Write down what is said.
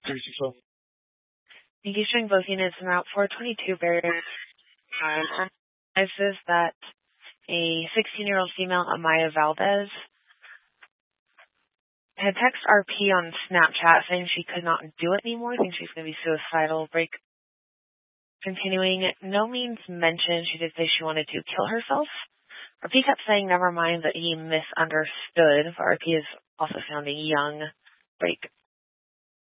36 Engaging both units en route 422 barrier. Says that a 16-year-old female, Amaya Valdez, had texted RP on Snapchat saying she could not do it anymore, thinks she's going to be suicidal. Break continuing, no means mentioned. She did say she wanted to kill herself. RP kept saying never mind, that he misunderstood. RP is also sounding young. Break